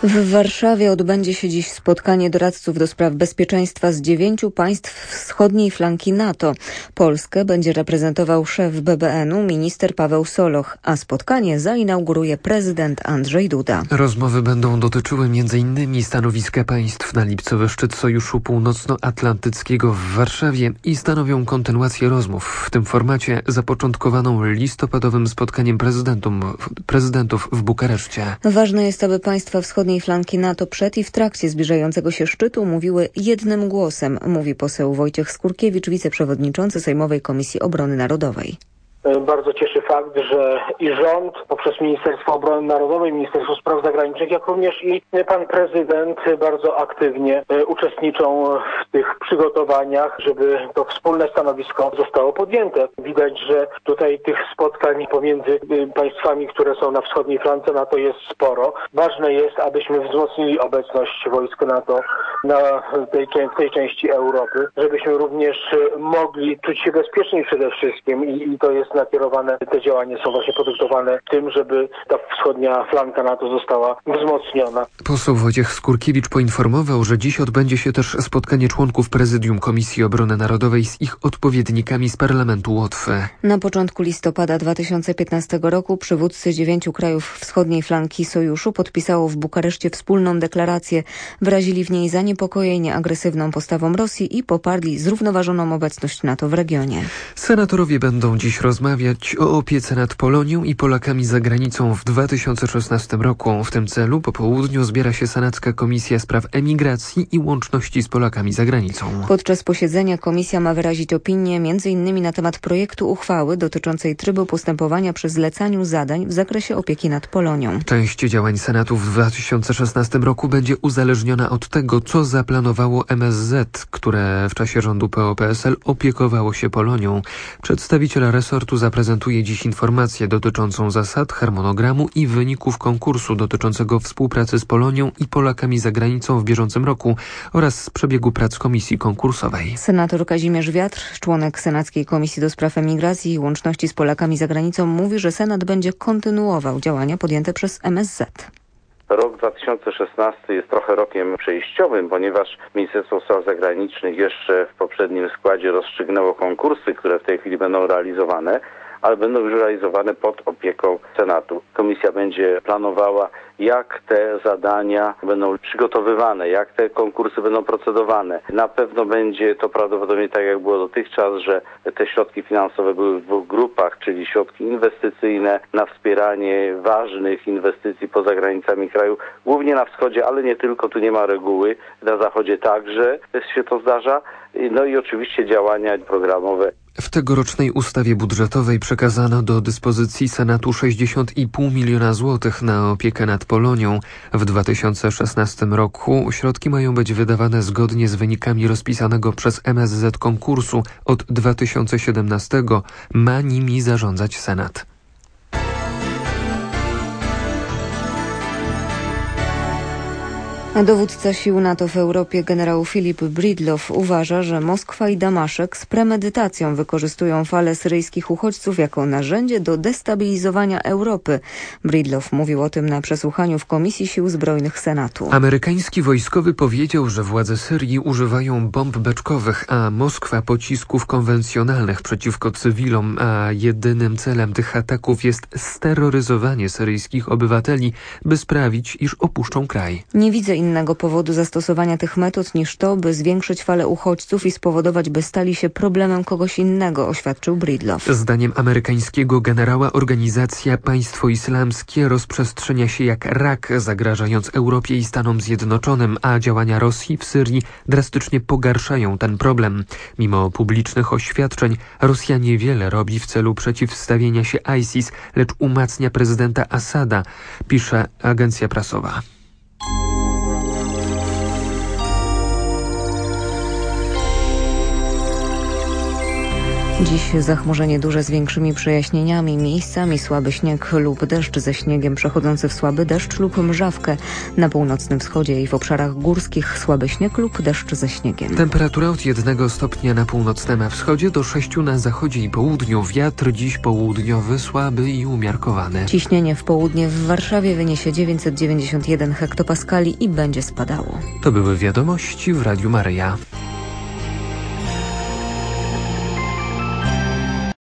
W Warszawie odbędzie się dziś spotkanie doradców do spraw bezpieczeństwa z 9 państw wschodniej flanki NATO. Polskę będzie reprezentował szef BBN-u minister Paweł Soloch, a spotkanie zainauguruje prezydent Andrzej Duda. Rozmowy będą dotyczyły m.in. stanowiska państw na lipcowy szczyt Sojuszu Północnoatlantyckiego w Warszawie i stanowią kontynuację rozmów w tym formacie zapoczątkowaną listopadowym spotkaniem prezydentów w Bukareszcie. Ważne jest, aby państwa wschodniej flanki NATO przed i w trakcie zbliżającego się szczytu mówiły jednym głosem, mówi poseł Wojciech Skurkiewicz, wiceprzewodniczący Sejmowej Komisji Obrony Narodowej. Bardzo cieszy fakt, że i rząd poprzez Ministerstwo Obrony Narodowej, Ministerstwo Spraw Zagranicznych, jak również i pan prezydent bardzo aktywnie uczestniczą w tych przygotowaniach, żeby to wspólne stanowisko zostało podjęte. Widać, że tutaj tych spotkań pomiędzy państwami, które są na wschodniej flance NATO jest sporo. Ważne jest, abyśmy wzmocnili obecność wojsk NATO w tej części Europy, żebyśmy również mogli czuć się bezpieczni przede wszystkim i to jest nakierowane, te działania są właśnie podyktowane tym, żeby ta wschodnia flanka NATO została wzmocniona. Poseł Wojciech Skurkiewicz poinformował, że dziś odbędzie się też spotkanie członków Prezydium Komisji Obrony Narodowej z ich odpowiednikami z Parlamentu Łotwy. Na początku listopada 2015 roku przywódcy 9 krajów wschodniej flanki Sojuszu podpisało w Bukareszcie wspólną deklarację. Wyrazili w niej zaniepokojenie agresywną postawą Rosji i poparli zrównoważoną obecność NATO w regionie. Senatorowie będą dziś rozmawiać o opiece nad Polonią i Polakami za granicą w 2016 roku. W tym celu po południu zbiera się Senacka Komisja Spraw Emigracji i Łączności z Polakami za granicą. Podczas posiedzenia komisja ma wyrazić opinię m.in. na temat projektu uchwały dotyczącej trybu postępowania przy zlecaniu zadań w zakresie opieki nad Polonią. Część działań Senatu w 2016 roku będzie uzależniona od tego, co zaplanowało MSZ, które w czasie rządu PO-PSL opiekowało się Polonią. Przedstawiciel resortu zaprezentuje dziś informację dotyczącą zasad, harmonogramu i wyników konkursu dotyczącego współpracy z Polonią i Polakami za granicą w bieżącym roku oraz przebiegu prac komisji konkursowej. Senator Kazimierz Wiatr, członek Senackiej Komisji do Spraw Emigracji i Łączności z Polakami za granicą, mówi, że Senat będzie kontynuował działania podjęte przez MSZ. Rok 2016 jest trochę rokiem przejściowym, ponieważ Ministerstwo Spraw Zagranicznych jeszcze w poprzednim składzie rozstrzygnęło konkursy, które w tej chwili będą realizowane, ale będą już realizowane pod opieką Senatu. Komisja będzie planowała, jak te zadania będą przygotowywane, jak te konkursy będą procedowane. Na pewno będzie to prawdopodobnie tak, jak było dotychczas, że te środki finansowe były w dwóch grupach, czyli środki inwestycyjne na wspieranie ważnych inwestycji poza granicami kraju, głównie na wschodzie, ale nie tylko, tu nie ma reguły, na zachodzie także się to zdarza. No i oczywiście działania programowe. W tegorocznej ustawie budżetowej przekazano do dyspozycji Senatu 60,5 miliona złotych na opiekę nad Polonią. W 2016 roku środki mają być wydawane zgodnie z wynikami rozpisanego przez MSZ konkursu. Od 2017 ma nimi zarządzać Senat. Dowódca sił NATO w Europie generał Filip Bridlow uważa, że Moskwa i Damaszek z premedytacją wykorzystują falę syryjskich uchodźców jako narzędzie do destabilizowania Europy. Bridlow mówił o tym na przesłuchaniu w Komisji Sił Zbrojnych Senatu. Amerykański wojskowy powiedział, że władze Syrii używają bomb beczkowych, a Moskwa pocisków konwencjonalnych przeciwko cywilom, a jedynym celem tych ataków jest steroryzowanie syryjskich obywateli, by sprawić, iż opuszczą kraj. Nie widzę innego powodu zastosowania tych metod niż to, by zwiększyć falę uchodźców i spowodować, by stali się problemem kogoś innego, oświadczył Bridlow. Zdaniem amerykańskiego generała organizacja Państwo Islamskie rozprzestrzenia się jak rak, zagrażając Europie i Stanom Zjednoczonym, a działania Rosji w Syrii drastycznie pogarszają ten problem. Mimo publicznych oświadczeń Rosja niewiele robi w celu przeciwstawienia się ISIS, lecz umacnia prezydenta Asada, pisze agencja prasowa. Dziś zachmurzenie duże z większymi przejaśnieniami, miejscami słaby śnieg lub deszcz ze śniegiem przechodzący w słaby deszcz lub mrzawkę. Na północnym wschodzie i w obszarach górskich słaby śnieg lub deszcz ze śniegiem. Temperatura od 1 stopnia na północnym wschodzie do 6 na zachodzie i południu. Wiatr dziś południowy, słaby i umiarkowany. Ciśnienie w południe w Warszawie wyniesie 991 hektopaskali i będzie spadało. To były wiadomości w Radiu Maryja.